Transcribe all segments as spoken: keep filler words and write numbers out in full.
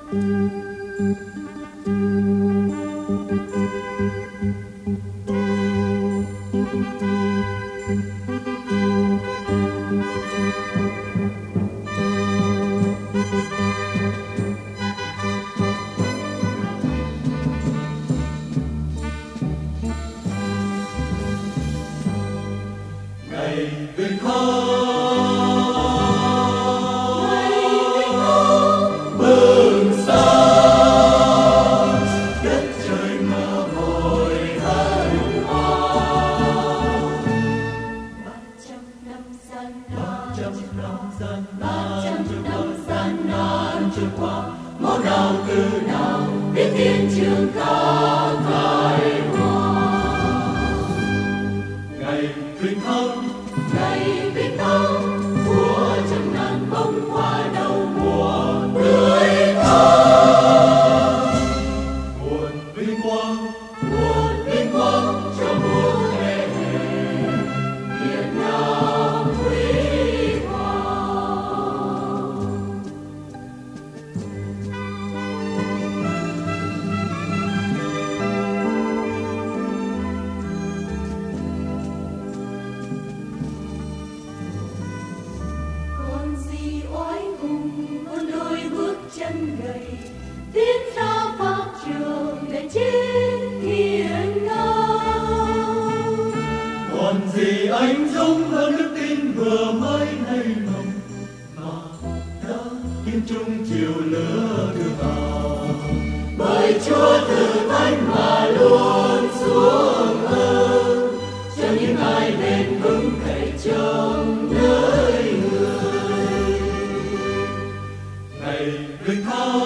Ngày Vinh Khang bừng sáng, đất trời mơ hồi hân hoan. Ba trăm năm gian Ba trăm nan, năm gian ba trăm nan năm gian nan trôi qua, máu đào từ nào viết thiên trường ca khai hoa. Ngày Vinh Khang, Ngày Vinh Khang của trăm ngàn bông hoa đầu mùa tươi thắm, nguồn vinh quang, nguồn vinh quang cho muôn thế hệ Việt Nam huy hoàng. Còn gì oai hùng hơn đôi bước chân gầy tiến ra pháp trường để chiến thiên ngang. còn gì anh dũng hơn đức tin vừa mới nảy mầm mà đã kiên trung chiều lửa tự hào. Bởi Chúa từ thánh mà luôn xuống ơn cho những ai bền vững cậy trong nơi người. Ngày Vinh Khang,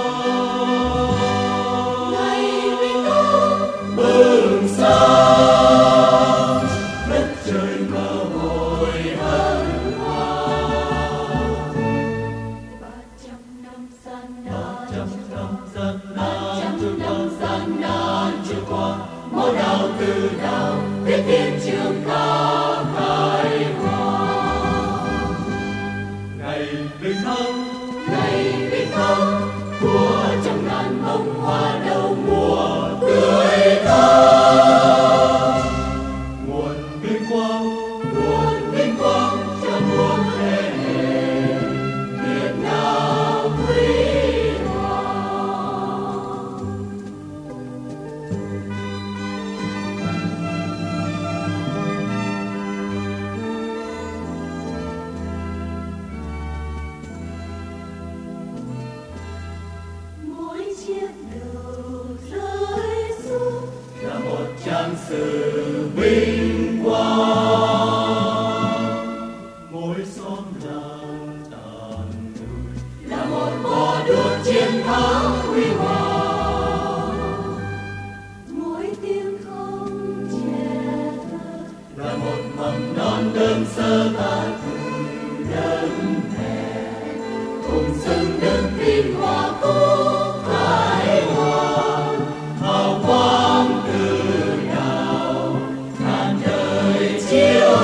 Ngày Vinh Khang bừng sáng, đất trời mơ hồi hân hoan. Ba trăm năm gian ba trăm nan, năm gian ba nan trăm năm gian nan trôi qua, máu đào từ đào viết thiên trường ca khai hoa. ngày Vinh Khang, Ngày Vinh Khang của trăm ngàn bông hoa đầu mùa tươi thắm, nguồn vinh quang, nguồn vinh quang cho muôn thế hệ Việt Nam huy hoàng. Mỗi chiếc đầu rơi xuống là một trang sử vinh quang. Mỗi xóm làng tàn lụi là một bó đuốc chiến thắng huy hoàng. Mỗi tiếng không trẻ thơ là một mầm non đơn sơ ta từ đất mẹ, cùng dâng đơn tin hoa cúc khai hoàng. hào quang từ nào Ngàn đời chiếu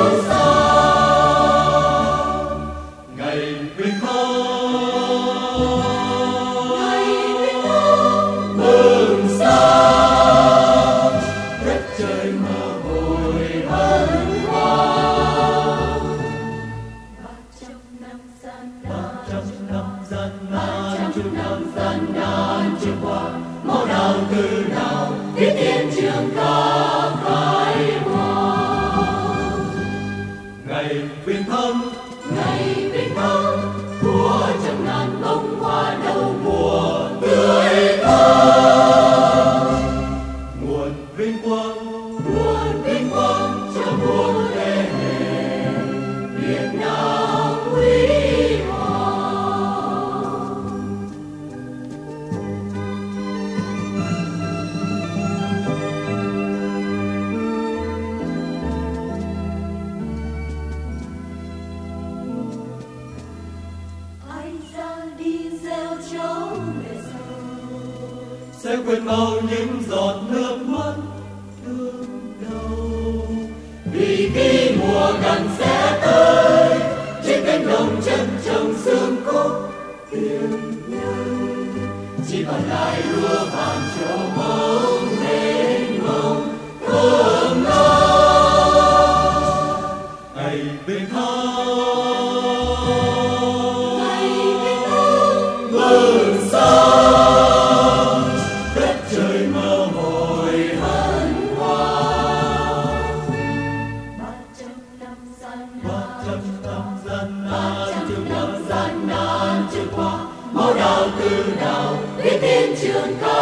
sáng. ngày Vinh Khang, Ngày Vinh Khang bừng sáng, đất trời mơ hồi hân hoan. Ba trăm năm gian ba nan, trăm năm gian ba nan trăm trôi năm qua. gian nan trôi qua, máu đào từ nào viết thiên trường ca khai hoa. Ngày Vinh Khang, Ngày Vinh Khang của trăm ngàn bông hoa đầu mùa tươi thắm, nguồn vinh quang, nguồn vinh quang cho muôn thế hệ Việt Nam huy hoàng. Ai ra đi gieo cho mẹ giàu, sẽ quên mau những giọt nước mắt thương đau. vì khi mùa gần sẽ tới trên cánh đồng chân trồng xương cốt tiền nhân chỉ còn lại lúa vàng trổ bông mênh mông thơm ngon. Ngày bên thang ngày bên thang vươn xa, đất trời mơ mỏi hân hoan. Ba trăm năm gian ba trăm năm gian nan trôi qua, gian nan trôi qua, máu đào từ đào viết tên trường ca.